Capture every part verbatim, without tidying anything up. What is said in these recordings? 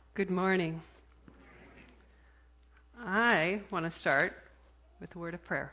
Good morning. I want to start with a word of prayer.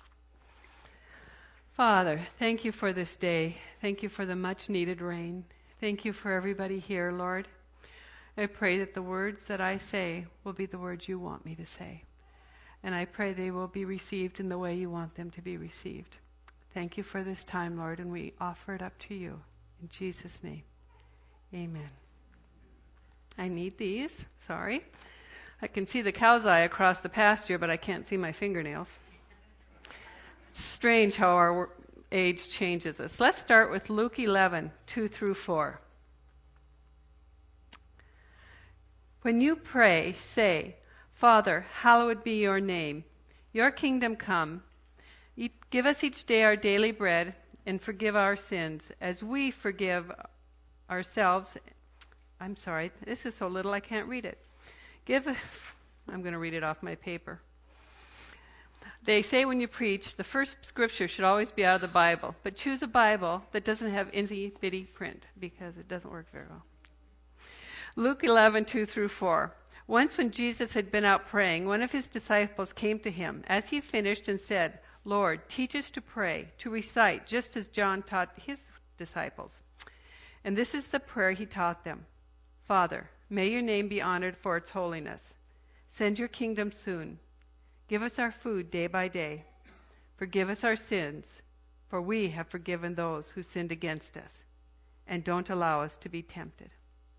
Father, thank you for this day. Thank you for the much needed rain. Thank you for everybody here, Lord. I pray that the words that I say will be the words you want me to say. And I pray they will be received in the way you want them to be received. Thank you for this time, Lord, and we offer it up to you. In Jesus' name, amen. I need these. Sorry. I can see the cow's eye across the pasture, but I can't see my fingernails. It's strange how our age changes us. Let's start with Luke eleven, two through four. When you pray, say, Father, hallowed be your name. Your kingdom come. Give us each day our daily bread, and forgive our sins, as we forgive ourselves. I'm sorry, this is so little I can't read it. Give, I'm going to read it off my paper. They say when you preach, the first scripture should always be out of the Bible, but choose a Bible that doesn't have itty bitty print, because it doesn't work very well. Luke eleven, two through four. Once when Jesus had been out praying, one of his disciples came to him as he finished and said, Lord, teach us to pray, to recite, just as John taught his disciples. And this is the prayer he taught them. Father, may your name be honored for its holiness. Send your kingdom soon. Give us our food day by day. Forgive us our sins, for we have forgiven those who sinned against us. And don't allow us to be tempted.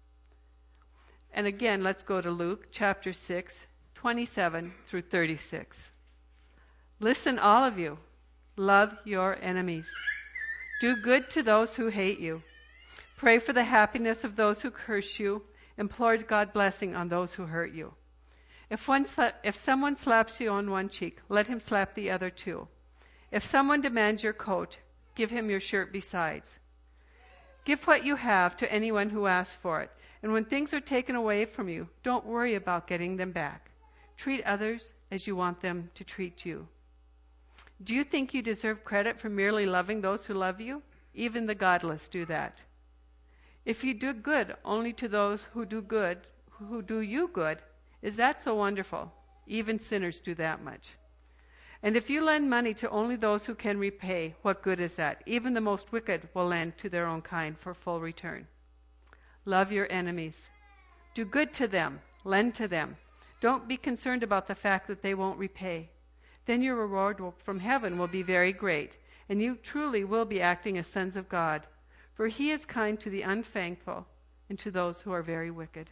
And again, let's go to Luke chapter six, twenty-seven through thirty-six. Listen, all of you. Love your enemies. Do good to those who hate you. Pray for the happiness of those who curse you. Implore God's blessing on those who hurt you. If one sla- if someone slaps you on one cheek, let him slap the other too. If someone demands your coat, give him your shirt besides. Give what you have to anyone who asks for it. And when things are taken away from you, don't worry about getting them back. Treat others as you want them to treat you. Do you think you deserve credit for merely loving those who love you? Even the godless do that. If you do good only to those who do good, who do you good, is that so wonderful? Even sinners do that much. And if you lend money to only those who can repay, what good is that? Even the most wicked will lend to their own kind for full return. Love your enemies. Do good to them. Lend to them. Don't be concerned about the fact that they won't repay. Then your reward will, from heaven will be very great, and you truly will be acting as sons of God. For he is kind to the unthankful and to those who are very wicked.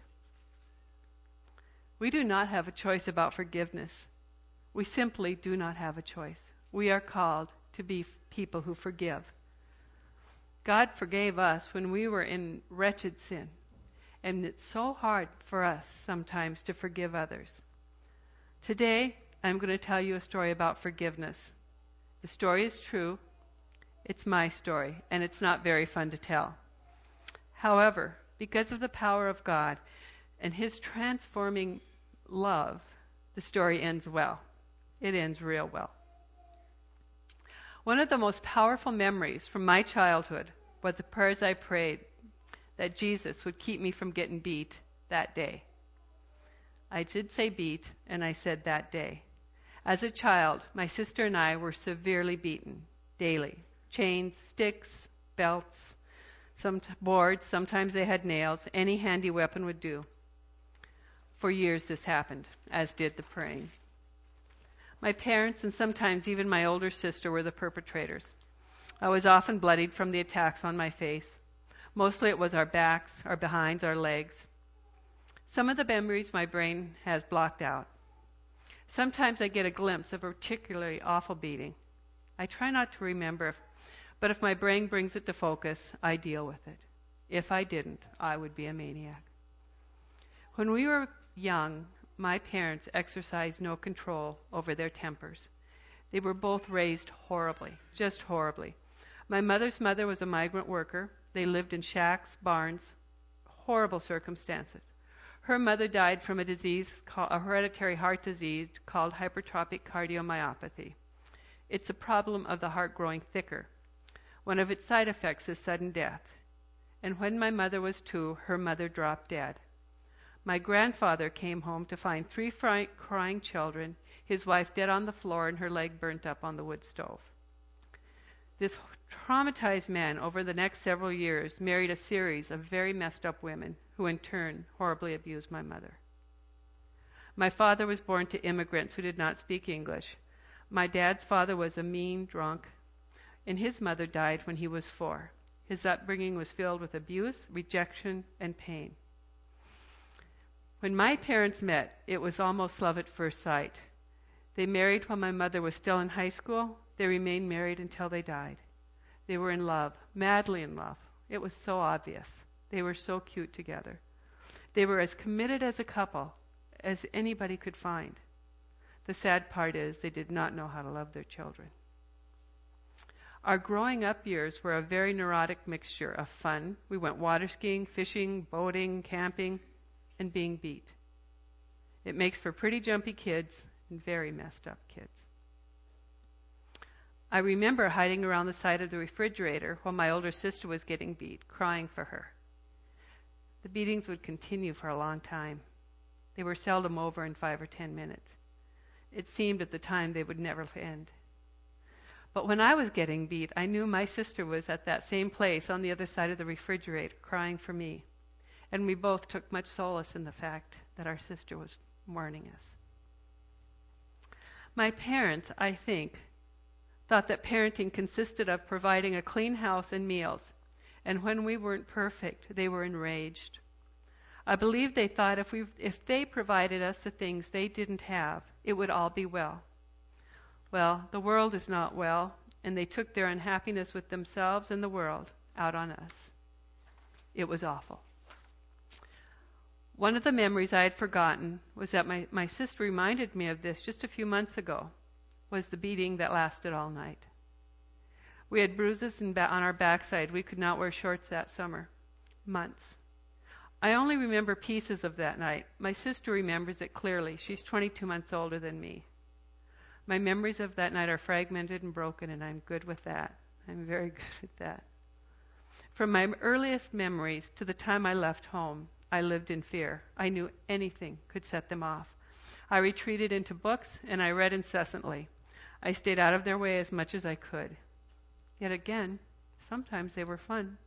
We do not have a choice about forgiveness. We simply do not have a choice. We are called to be people who forgive. God forgave us when we were in wretched sin. And it's so hard for us sometimes to forgive others. Today, I'm going to tell you a story about forgiveness. The story is true. It's my story, and it's not very fun to tell. However, because of the power of God and his transforming love, the story ends well. It ends real well. One of the most powerful memories from my childhood were the prayers I prayed that Jesus would keep me from getting beat that day. I did say beat, and I said that day. As a child, my sister and I were severely beaten daily. Chains, sticks, belts, some t- boards, sometimes they had nails. Any handy weapon would do. For years this happened, as did the praying. My parents and sometimes even my older sister were the perpetrators. I was often bloodied from the attacks on my face. Mostly it was our backs, our behinds, our legs. Some of the memories my brain has blocked out. Sometimes I get a glimpse of a particularly awful beating. I try not to remember, if, but if my brain brings it to focus, I deal with it. If I didn't, I would be a maniac. When we were young, my parents exercised no control over their tempers. They were both raised horribly, just horribly. My mother's mother was a migrant worker. They lived in shacks, barns, horrible circumstances. Her mother died from a disease, called, a hereditary heart disease called hypertrophic cardiomyopathy. It's a problem of the heart growing thicker. One of its side effects is sudden death. And when my mother was two, her mother dropped dead. My grandfather came home to find three fry- crying children, his wife dead on the floor and her leg burnt up on the wood stove. This traumatized man, over the next several years, married a series of very messed up women who in turn horribly abused my mother. My father was born to immigrants who did not speak English. My dad's father was a mean drunk, and his mother died when he was four. His upbringing was filled with abuse, rejection, and pain. When my parents met, it was almost love at first sight. They married while my mother was still in high school. They remained married until they died. They were in love, madly in love. It was so obvious. They were so cute together. They were as committed as a couple as anybody could find. The sad part is they did not know how to love their children. Our growing up years were a very neurotic mixture of fun. We went water skiing, fishing, boating, camping, and being beat. It makes for pretty jumpy kids and very messed up kids. I remember hiding around the side of the refrigerator while my older sister was getting beat, crying for her. The beatings would continue for a long time. They were seldom over in five or ten minutes. It seemed at the time they would never end. But when I was getting beat, I knew my sister was at that same place on the other side of the refrigerator, crying for me. And we both took much solace in the fact that our sister was mourning us. My parents, I think, thought that parenting consisted of providing a clean house and meals, and when we weren't perfect, they were enraged. I believe they thought if we, if they provided us the things they didn't have, it would all be well. Well, the world is not well, and they took their unhappiness with themselves and the world out on us. It was awful. One of the memories I had forgotten was that my, my sister reminded me of this just a few months ago, was the beating that lasted all night. We had bruises in ba- on our backside. We could not wear shorts that summer. Months. I only remember pieces of that night. My sister remembers it clearly. She's twenty-two months older than me. My memories of that night are fragmented and broken, and I'm good with that. I'm very good at that. From my earliest memories to the time I left home, I lived in fear. I knew anything could set them off. I retreated into books, and I read incessantly. I stayed out of their way as much as I could. Yet again, sometimes they were fun.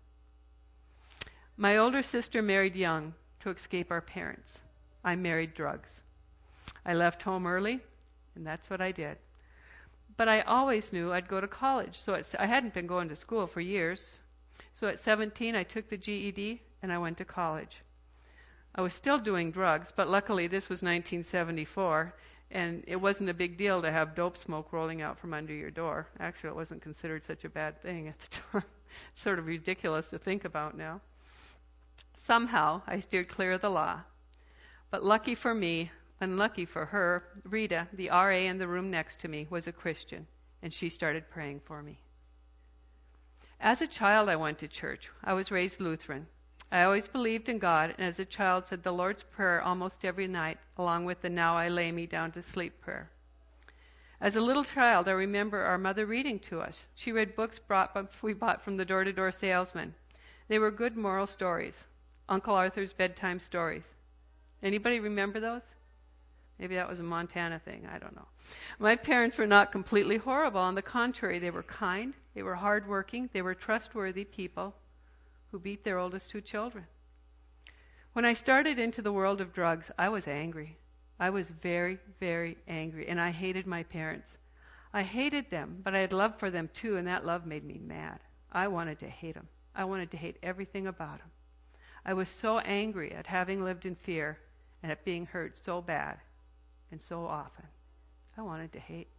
My older sister married young to escape our parents. I married drugs. I left home early, and that's what I did. But I always knew I'd go to college, so it's, I hadn't been going to school for years. So at seventeen, I took the G E D, and I went to college. I was still doing drugs, but luckily this was nineteen seventy-four, and it wasn't a big deal to have dope smoke rolling out from under your door. Actually, it wasn't considered such a bad thing at the time. It's sort of ridiculous to think about now. Somehow, I steered clear of the law. But lucky for me, unlucky for her, Rita, the R A in the room next to me, was a Christian, and she started praying for me. As a child, I went to church. I was raised Lutheran. I always believed in God, and as a child said the Lord's Prayer almost every night, along with the Now I Lay Me Down to Sleep prayer. As a little child, I remember our mother reading to us. She read books brought we bought from the door-to-door salesman. They were good moral stories. Uncle Arthur's bedtime stories. Anybody remember those? Maybe that was a Montana thing. I don't know. My parents were not completely horrible. On the contrary, they were kind, they were hardworking, they were trustworthy people who beat their oldest two children. When I started into the world of drugs, I was angry. I was very, very angry, and I hated my parents. I hated them, but I had love for them too, and that love made me mad. I wanted to hate them. I wanted to hate everything about them. I was so angry at having lived in fear and at being hurt so bad and so often. I wanted to hate.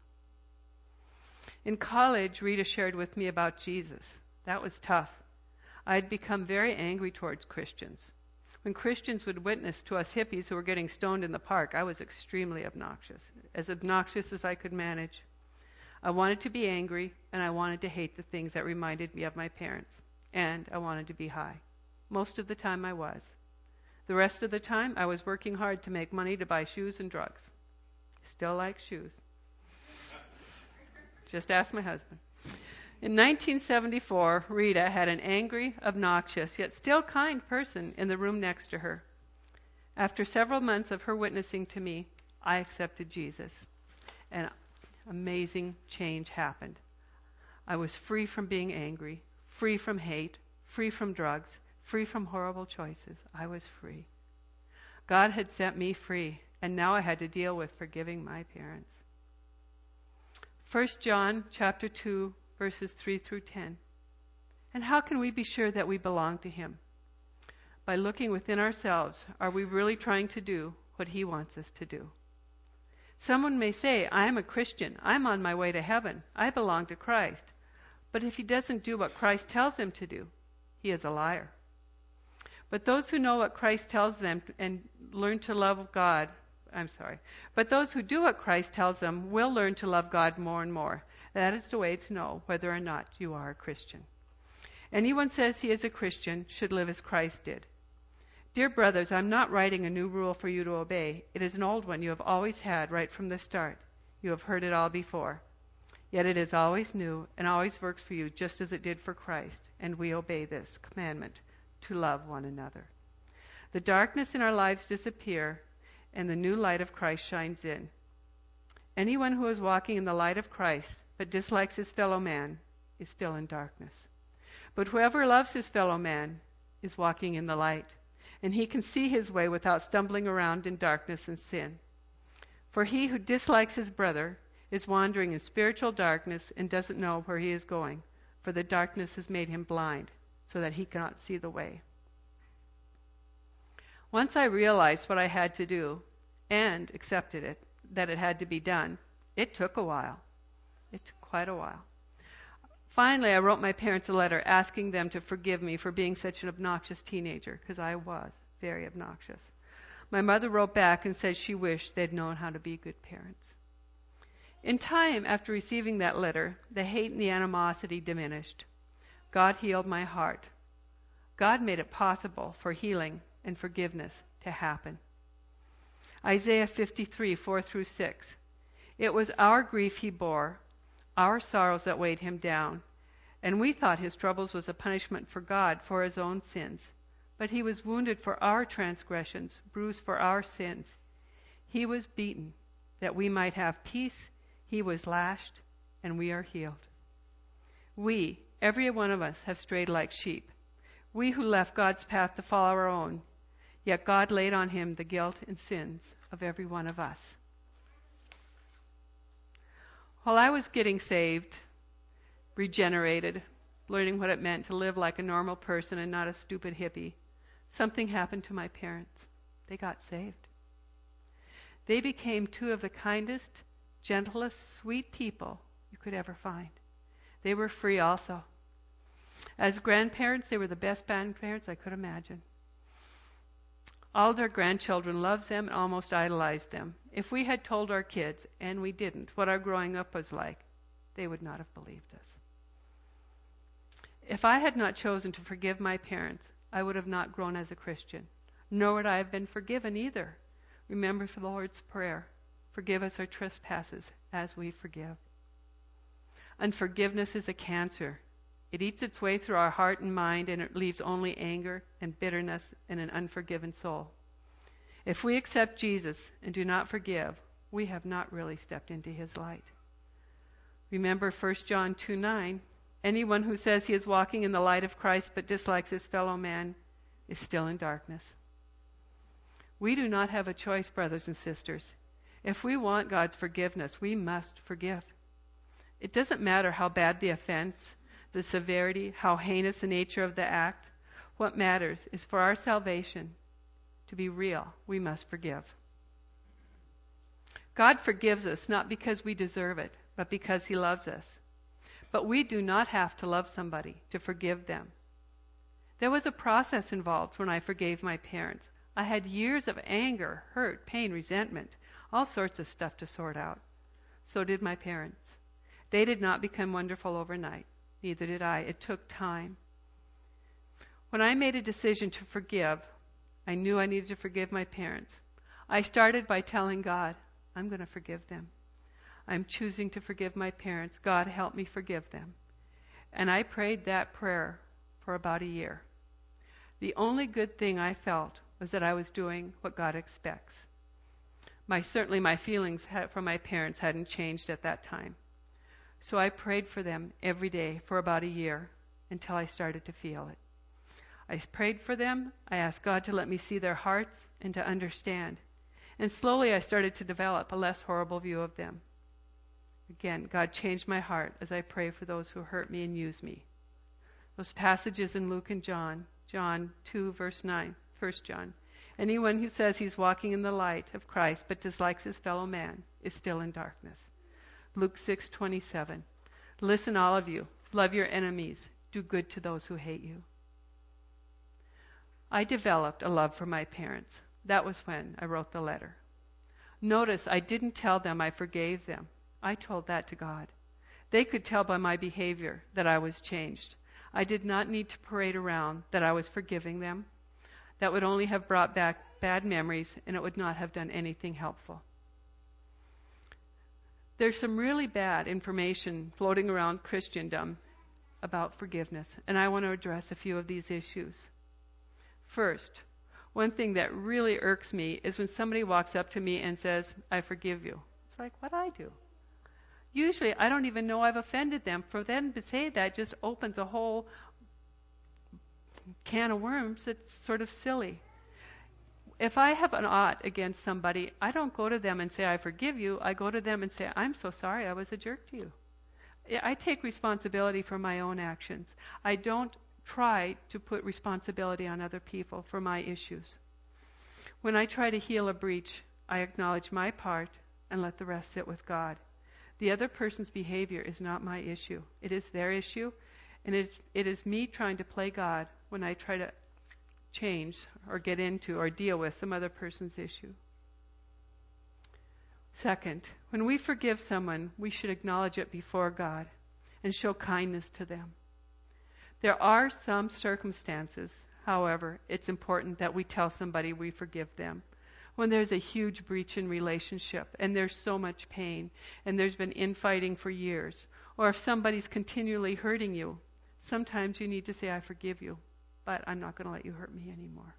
In college, Rita shared with me about Jesus. That was tough. I had become very angry towards Christians. When Christians would witness to us hippies who were getting stoned in the park, I was extremely obnoxious, as obnoxious as I could manage. I wanted to be angry, and I wanted to hate the things that reminded me of my parents, and I wanted to be high. Most of the time I was. The rest of the time I was working hard to make money to buy shoes and drugs. Still like shoes. Just ask my husband. In nineteen seventy-four, Rita had an angry, obnoxious, yet still kind person in the room next to her. After several months of her witnessing to me, I accepted Jesus. And amazing change happened. I was free from being angry, free from hate, free from drugs, free from horrible choices. I was free. God had set me free, and now I had to deal with forgiving my parents. First John chapter two, verses three through ten. And how can we be sure that we belong to him? By looking within ourselves, are we really trying to do what he wants us to do? Someone may say, I'm a Christian. I'm on my way to heaven. I belong to Christ. But if he doesn't do what Christ tells him to do, he is a liar. But those who know what Christ tells them and learn to love God, I'm sorry, but those who do what Christ tells them will learn to love God more and more. That is the way to know whether or not you are a Christian. Anyone says he is a Christian should live as Christ did. Dear brothers, I'm not writing a new rule for you to obey. It is an old one you have always had right from the start. You have heard it all before. Yet it is always new and always works for you just as it did for Christ, and we obey this commandment, to love one another. The darkness in our lives disappear, and the new light of Christ shines in. Anyone who is walking in the light of Christ but dislikes his fellow man is still in darkness. But whoever loves his fellow man is walking in the light, and he can see his way without stumbling around in darkness and sin. For he who dislikes his brother is wandering in spiritual darkness and doesn't know where he is going, for the darkness has made him blind, so that he cannot see the way. Once I realized what I had to do and accepted it, that it had to be done, it took a while. It took quite a while. Finally, I wrote my parents a letter asking them to forgive me for being such an obnoxious teenager, because I was very obnoxious. My mother wrote back and said she wished they'd known how to be good parents. In time, after receiving that letter, the hate and the animosity diminished. God healed my heart. God made it possible for healing and forgiveness to happen. Isaiah fifty-three, four through six. It was our grief he bore, our sorrows that weighed him down. And we thought his troubles was a punishment for God for his own sins. But he was wounded for our transgressions, bruised for our sins. He was beaten, that we might have peace. He was lashed, and we are healed. We, every one of us, have strayed like sheep. We who left God's path to follow our own. Yet God laid on him the guilt and sins of every one of us. While I was getting saved, regenerated, learning what it meant to live like a normal person and not a stupid hippie, something happened to my parents. They got saved. They became two of the kindest, gentlest, sweet people you could ever find. They were free also. As grandparents, they were the best grandparents I could imagine. All their grandchildren loved them and almost idolized them. If we had told our kids, and we didn't, what our growing up was like, they would not have believed us. If I had not chosen to forgive my parents, I would have not grown as a Christian, nor would I have been forgiven either. Remember the Lord's Prayer, forgive us our trespasses as we forgive. Unforgiveness is a cancer. It eats its way through our heart and mind, and it leaves only anger and bitterness and an unforgiven soul. If we accept Jesus and do not forgive, we have not really stepped into his light. Remember First John two nine, anyone who says he is walking in the light of Christ but dislikes his fellow man is still in darkness. We do not have a choice, brothers and sisters. If we want God's forgiveness, we must forgive. It doesn't matter how bad the offense, the severity, how heinous the nature of the act. What matters is for our salvation to be real, we must forgive. God forgives us not because we deserve it, but because he loves us. But we do not have to love somebody to forgive them. There was a process involved when I forgave my parents. I had years of anger, hurt, pain, resentment, all sorts of stuff to sort out. So did my parents. They did not become wonderful overnight. Neither did I. It took time. When I made a decision to forgive, I knew I needed to forgive my parents. I started by telling God, I'm going to forgive them. I'm choosing to forgive my parents. God, help me forgive them. And I prayed that prayer for about a year. The only good thing I felt was that I was doing what God expects. My certainly my feelings had, for my parents hadn't changed at that time. So I prayed for them every day for about a year until I started to feel it. I prayed for them. I asked God to let me see their hearts and to understand. And slowly I started to develop a less horrible view of them. Again, God changed my heart as I pray for those who hurt me and use me. Those passages in Luke and John, John two, verse nine, First John. Anyone who says he's walking in the light of Christ but dislikes his fellow man is still in darkness. Luke six twenty-seven. Listen, all of you. Love your enemies. Do good to those who hate you. I developed a love for my parents. That was when I wrote the letter. Notice I didn't tell them I forgave them. I told that to God. They could tell by my behavior that I was changed. I did not need to parade around that I was forgiving them. That would only have brought back bad memories, and it would not have done anything helpful. There's some really bad information floating around Christendom about forgiveness, and I want to address a few of these issues. First, one thing that really irks me is when somebody walks up to me and says, I forgive you. It's like, what'd I do? Usually, I don't even know I've offended them. For them to say that just opens a whole can of worms that's sort of silly. If I have an ought against somebody, I don't go to them and say, I forgive you. I go to them and say, I'm so sorry I was a jerk to you. I take responsibility for my own actions. I don't try to put responsibility on other people for my issues. When I try to heal a breach, I acknowledge my part and let the rest sit with God. The other person's behavior is not my issue. It is their issue, and it is, it is me trying to play God when I try to change or get into or deal with some other person's issue. Second, when we forgive someone, we should acknowledge it before God and show kindness to them. There are some circumstances, however, it's important that we tell somebody we forgive them. When there's a huge breach in relationship and there's so much pain and there's been infighting for years, or if somebody's continually hurting you, sometimes you need to say, I forgive you, but I'm not going to let you hurt me anymore.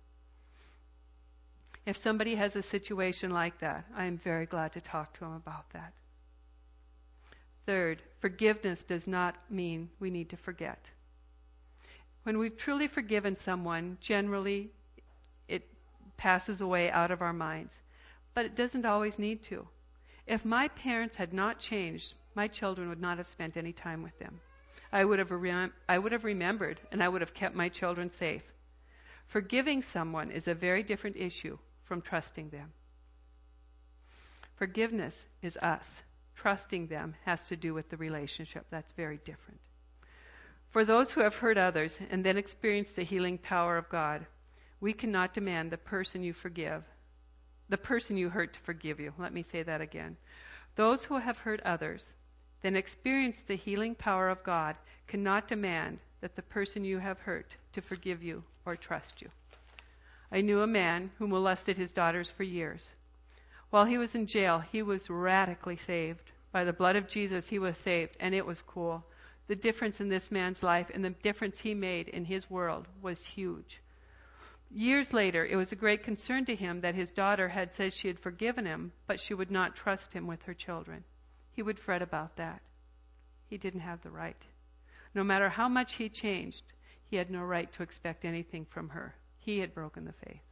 If somebody has a situation like that, I am very glad to talk to them about that. Third, forgiveness does not mean we need to forget. When we've truly forgiven someone, generally it passes away out of our minds. But it doesn't always need to. If my parents had not changed, my children would not have spent any time with them. I would have rem- I would have remembered, and I would have kept my children safe. Forgiving someone is a very different issue from trusting them. Forgiveness is us. Trusting them has to do with the relationship. That's very different. For those who have hurt others and then experience the healing power of God, we cannot demand the person you forgive, the person you hurt to forgive you. Let me say that again. Those who have hurt others, then experience the healing power of God, cannot demand that the person you have hurt to forgive you or trust you. I knew a man who molested his daughters for years. While he was in jail, he was radically saved. By the blood of Jesus, he was saved, and it was cool. The difference in this man's life and the difference he made in his world was huge. Years later, it was a great concern to him that his daughter had said she had forgiven him, but she would not trust him with her children. He would fret about that. He didn't have the right. No matter how much he changed, he had no right to expect anything from her. He had broken the faith.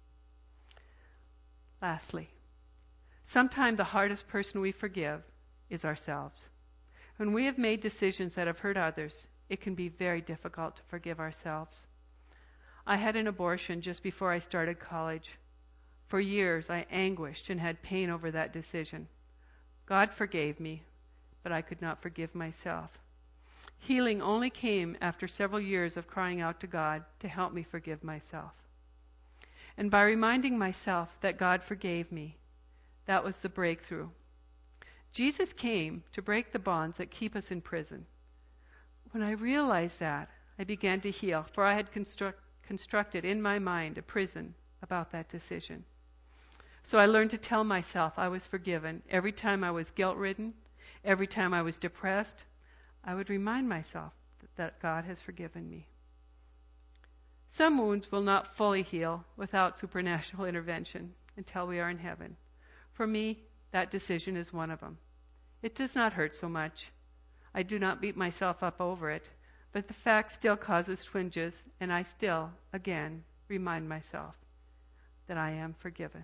Lastly, sometimes the hardest person we forgive is ourselves. When we have made decisions that have hurt others, it can be very difficult to forgive ourselves. I had an abortion just before I started college. For years, I anguished and had pain over that decision. God forgave me, but I could not forgive myself. Healing only came after several years of crying out to God to help me forgive myself. And by reminding myself that God forgave me, that was the breakthrough. Jesus came to break the bonds that keep us in prison. When I realized that, I began to heal, for I had construct, constructed in my mind a prison about that decision. So I learned to tell myself I was forgiven. Every time I was guilt-ridden, every time I was depressed, I would remind myself that God has forgiven me. Some wounds will not fully heal without supernatural intervention until we are in heaven. For me, that decision is one of them. It does not hurt so much. I do not beat myself up over it, but the fact still causes twinges, and I still, again, remind myself that I am forgiven.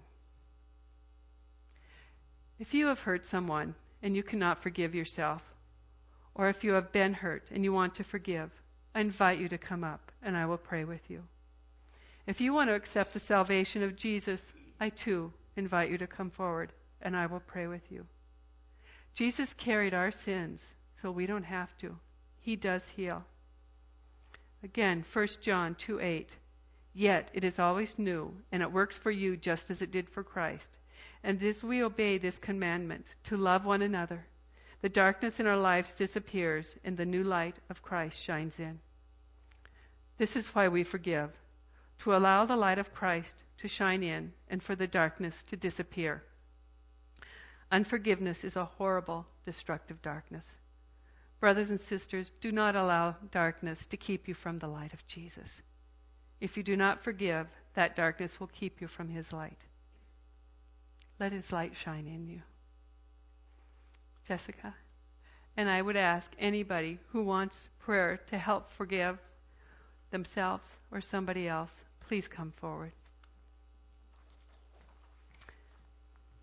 If you have hurt someone and you cannot forgive yourself, or if you have been hurt and you want to forgive, I invite you to come up and I will pray with you. If you want to accept the salvation of Jesus, I too invite you to come forward and I will pray with you. Jesus carried our sins, so we don't have to. He does heal. Again, First John two eight. Yet it is always new, and it works for you just as it did for Christ. And as we obey this commandment to love one another, the darkness in our lives disappears and the new light of Christ shines in. This is why we forgive, to allow the light of Christ to shine in and for the darkness to disappear. Unforgiveness is a horrible, destructive darkness. Brothers and sisters, do not allow darkness to keep you from the light of Jesus. If you do not forgive, that darkness will keep you from his light. Let his light shine in you. Jessica? And I would ask anybody who wants prayer to help forgive themselves or somebody else, please come forward.